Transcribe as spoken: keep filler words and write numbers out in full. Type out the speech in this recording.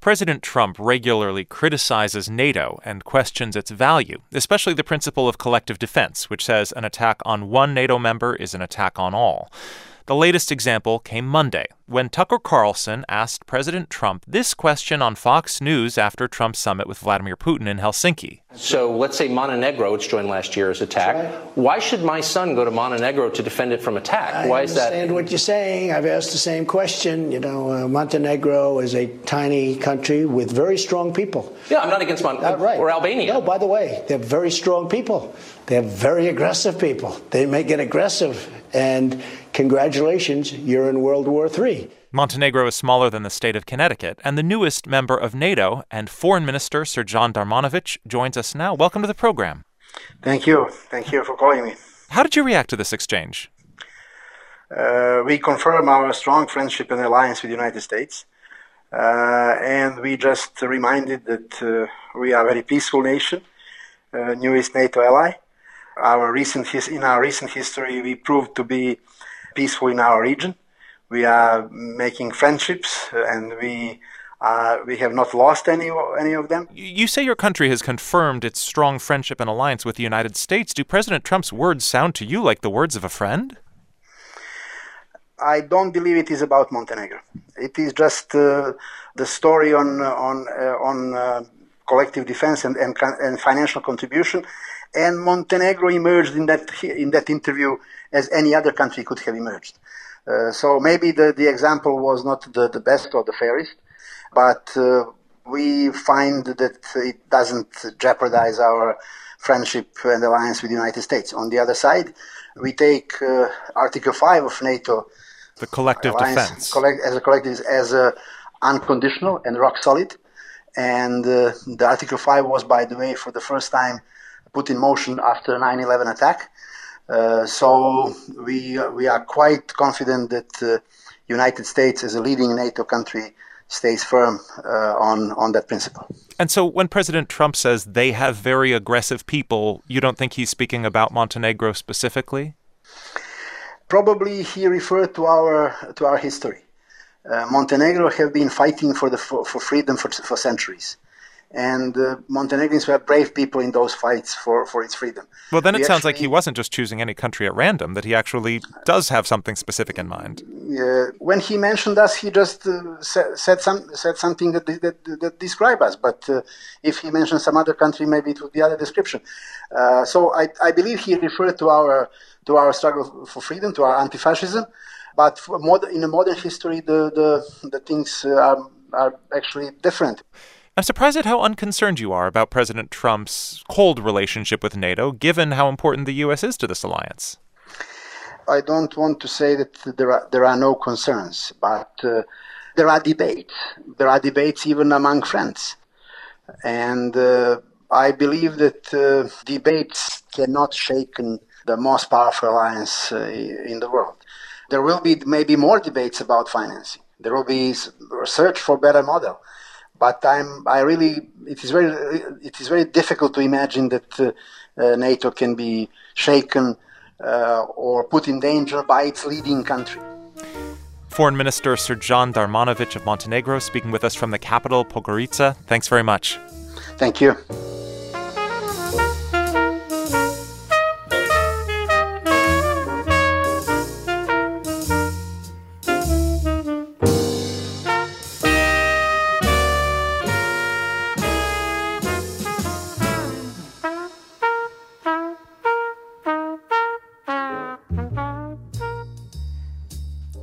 President Trump regularly criticizes NATO and questions its value, especially the principle of collective defense, which says an attack on one NATO member is an attack on all. The latest example came Monday, when Tucker Carlson asked President Trump this question on Fox News after Trump's summit with Vladimir Putin in Helsinki. So let's say Montenegro, which joined last year, is attacked. Right. Why should my son go to Montenegro to defend it from attack? I Why is that? I understand what you're saying. I've asked the same question. You know, uh, Montenegro is a tiny country with very strong people. Yeah, I'm not against Montenegro right. or Albania. No, by the way, they're very strong people. They're very aggressive people. They may get aggressive. And congratulations, you're in World War Three. Montenegro is smaller than the state of Connecticut and the newest member of NATO, and Foreign Minister Srđan Darmanović joins us now. Welcome to the program. Thank you. Thank you for calling me. How did you react to this exchange? Uh, we confirm our strong friendship and alliance with the United States. Uh, and we just reminded that uh, we are a very peaceful nation, uh, newest NATO ally. Our recent his- in our recent history, we proved to be peaceful in our region. We are making friendships, uh, and we uh, we have not lost any any of them. You say your country has confirmed its strong friendship and alliance with the United States. Do President Trump's words sound to you like the words of a friend? I don't believe it is about Montenegro. It is just uh, the story on on uh, on uh, collective defense and, and and financial contribution. And Montenegro emerged in that in that interview as any other country could have emerged. Uh, so maybe the, the example was not the, the best or the fairest, but uh, we find that it doesn't jeopardize our friendship and alliance with the United States. On the other side, we take uh, Article five of NATO, the collective defense, collect, as a collective, as a unconditional and rock solid. And uh, the Article five was, by the way, for the first time put in motion after nine eleven attack. Uh, so we we are quite confident that the uh, United States, as a leading NATO country, stays firm uh, on, on that principle. And so when President Trump says they have very aggressive people, you don't think he's speaking about Montenegro specifically? Probably he referred to our to our history. Uh, Montenegro have been fighting for the for, for freedom for, for centuries. And uh, Montenegrins were brave people in those fights for, for its freedom. Well, then it we sounds actually, like he wasn't just choosing any country at random, that he actually does have something specific in mind. Uh, when he mentioned us, he just uh, said, said, some, said something that, that, that described us. But uh, if he mentioned some other country, maybe it would be other description. Uh, so I, I believe he referred to our to our struggle for freedom, to our anti-fascism. But for modern, in a modern history, the, the, the things uh, are, are actually different. I'm surprised at how unconcerned you are about President Trump's cold relationship with NATO, given how important the U S is to this alliance. I don't want to say that there are there are no concerns, but uh, there are debates. There are debates even among friends. And uh, I believe that uh, debates cannot shake the most powerful alliance uh, in the world. There will be maybe more debates about financing. There will be search for better model. But I'm, I really, it is very, it is very difficult to imagine that uh, uh, NATO can be shaken uh, or put in danger by its leading country. Foreign Minister Srđan Darmanović of Montenegro speaking with us from the capital, Podgorica. Thanks very much. Thank you. Mm-hmm.